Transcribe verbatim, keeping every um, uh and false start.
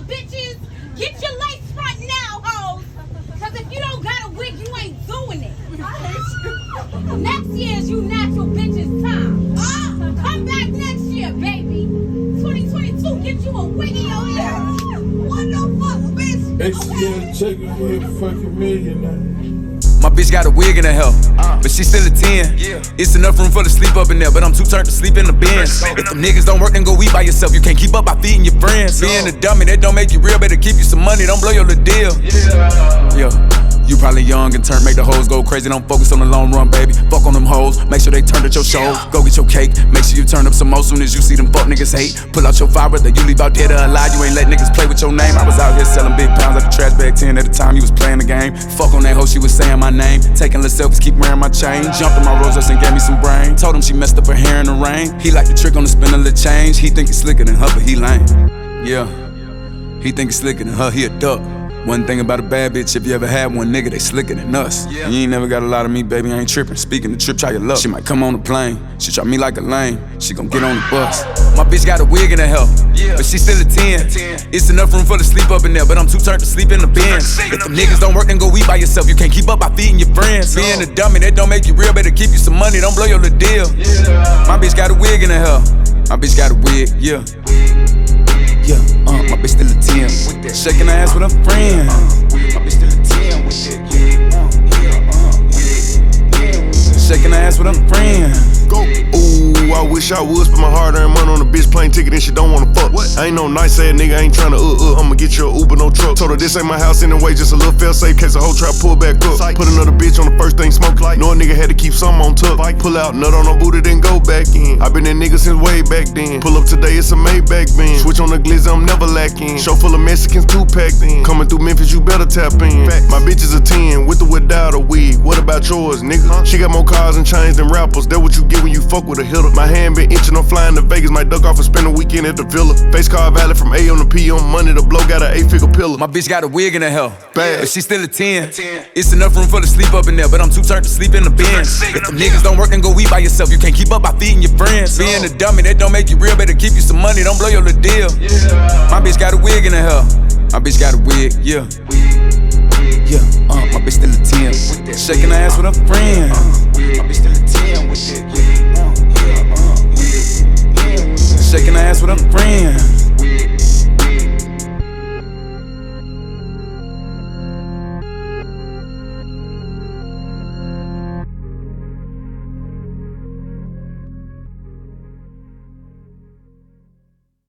bitches. Get your lace front now, hoes. Cause if you don't got a wig, you ain't doing it. I hate you. Next year is you natural bitches time. Uh, come back next year, baby. twenty twenty-two, get you a wig in your hair. What the fuck, bitch? Extra chicken with a fucking millionaire. My bitch got a wig in her hair, but she still a ten. It's enough room for to sleep up in there, but I'm too turned to sleep in the bins. If them niggas don't work, then go eat by yourself. You can't keep up by feeding your friends. Being a dummy, that don't make you real. Better keep you some money, don't blow your little deal. Yeah. You probably young and turn, make the hoes go crazy. Don't focus on the long run, baby. Fuck on them hoes, make sure they turn at your shows. Go get your cake, make sure you turn up some more. Soon as you see them fuck niggas hate, pull out your fire, whether you leave out dead or alive. You ain't let niggas play with your name. I was out here selling big pounds like a trash bag ten at the time you was playing the game. Fuck on that hoe, she was saying my name. Taking little selfies, keep wearing my chain. Jumped in my Rolls Royce and gave me some brain. Told him she messed up her hair in the rain. He like the trick on the spin of the change. He think he's slicker than her, but he lame. Yeah, he think he's slicker than her, he a duck. One thing about a bad bitch, if you ever had one nigga, they slicker than us. Yeah. You ain't never got a lot of me, baby, I ain't trippin'. Speaking the trip, try your luck. She might come on the plane, she try me like a lame. She gon' get on the bus. My bitch got a wig in her hair, yeah, but she still a ten. It's enough room for to sleep up in there, but I'm too turned to sleep in the bins. If them niggas don't work, then go eat by yourself. You can't keep up by feeding your friends. No. Being a dummy, that don't make you real. Better keep you some money, don't blow your little deal. Yeah. My bitch got a wig in her hair. My bitch got a wig, yeah. Yeah, uh, my bitch still a ten. Shaking her ass with her friend. My bitch still a ten with it. Shaking her ass with her friend. Go. Ooh, I wish I would spend my hard-earned money on a bitch plane ticket and she don't wanna fuck. What? I ain't no nice ass nigga, I ain't tryna uh uh. I'ma get you a Uber, no truck. Told her this ain't my house anyway, just a little fail safe case a whole trap pull back up. Psych. Put another bitch on the first thing smoke like. Know a nigga had to keep some on tuck. Like. Pull out nut on her booty, then go back in. I been that nigga since way back then. Pull up today, it's a Maybach bin. Switch on the glizzy, I'm never lacking. Show full of Mexicans, two packed in. Coming through Memphis, you better tap in. Fact. My bitch is a ten, with or without a wig. What about yours, nigga? Huh? She got more cars and chains than rappers. That what you get when you fuck with a hitter. My hand been itching, I'm flying to Vegas. Might duck off and spend a weekend at the villa. Face card valid from A on the P on money. The blow got an eight-figure pillar. My bitch got a wig in her hair, bad, but she still a ten. It's enough room for to sleep up in there, but I'm too turned to sleep in the bins. If them niggas don't work, then go eat by yourself. You can't keep up by feeding your friends. No. Being a dummy, that don't make you real. Better keep you some money, don't blow your little deal. Yeah. My bitch got a wig in her hair. My bitch got a wig, yeah. Yeah, uh, my bitch still a ten. Shaking her ass with her friend. My bitch still a ten with it. Shaking her ass with her friend.